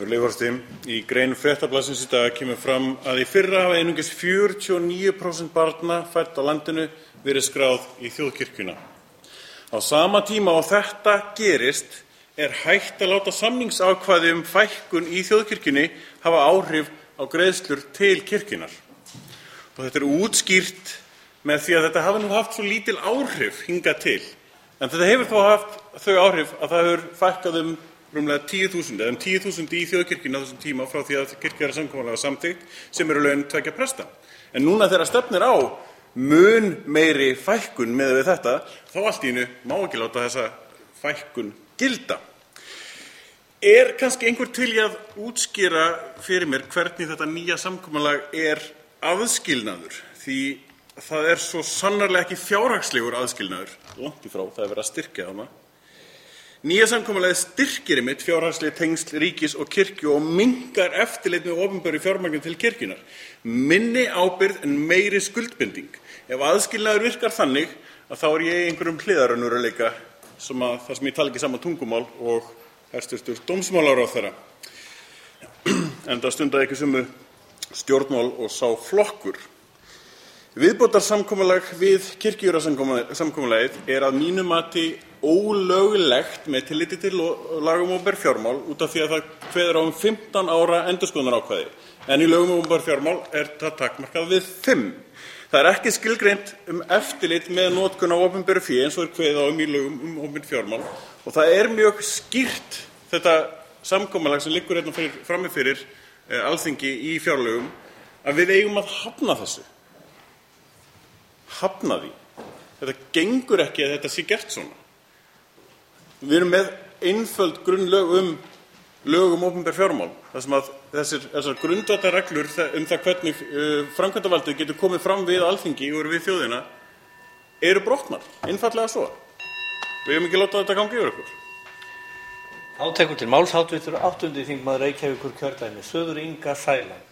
Í grein Fréttablaðsins í dag kemur fram að í fyrra hafa einungis 49% barna fædd á landinu verið skráð í þjóðkirkjuna. Á sama tíma og þetta gerist hægt að láta samningsákvæði fækkun í þjóðkirkjunni hafa áhrif á greiðslur til kirkjunnar. Og þetta útskýrt með því að þetta hafi nú haft svo lítil áhrif hingað til. En þetta hefur þó haft þau áhrif að það hefur fækkað rúmlega 10.000 eða 10.000 í þjóðkirkjunni á þessum tíma frá því að kirkjujarðasamkomulag var samþykkt sem eru laun tveggja presta. En núna þegar stefnir á mun meiri fækkun miðað við þetta, þá allt í einu má ekki láta þessa fækkun gilda. Kannski einhver til í að útskýra fyrir mér hvernig þetta nýja samkomulag aðskilnaður? Því það svo sannarlega ekki fjárhagslegur aðskilnaður, langt í frá, það verið að styrkja þarna. Nýja samkomulagið styrkir einmitt fjárhagsleg tengsl ríkis og kirkju og minnkar eftirlit með opinberu fjármagni til kirkjunnar. Minni ábyrgð en meiri skuldbinding. Ef aðskilnaður virkar þannig að þá ég í einhverjum hliðarraunveruleika þar sem ég tala ekki sama tungumál og hæstv. Dómsmálaráðherra. Enda stundaði ekki sömu stjórnmál og sá flokkur. Viðbótarsamkomulag við kirkjujarðasamkomulagið að mínu mati ólöglegt með tilliti til laga opinber fjármál út af því að það kveður á 15 ára endurskoðunarákvæði. En í lögum um opinber fjármál það takmarkað við 5. Það ekki skilgreint eftirlit með notkun á opinberu fé eins og kveðið á í lögum um opinber fjármál og það mjög skýrt þetta samkomulag sem liggur hérna frammi fyrir Alþingi í fjárlögum að við eigum að hafna þessu. Hafna því. Þetta gengur ekki að þetta sé gert svona. Við erum með einföld grunnlög lög um opinber fjármál, þar sem að þessar grundvallarreglur það hvernig framkvæmdarvaldið getur komið fram við Alþingi og við þjóðina eru brotnar, einfaldlega svo. Við eigum ekki að láta þetta ganga yfir okkur. Þá tekur til máls hv. 8. þingmaður Reykjavíkurkjördæmis, Suður Inga Sæland.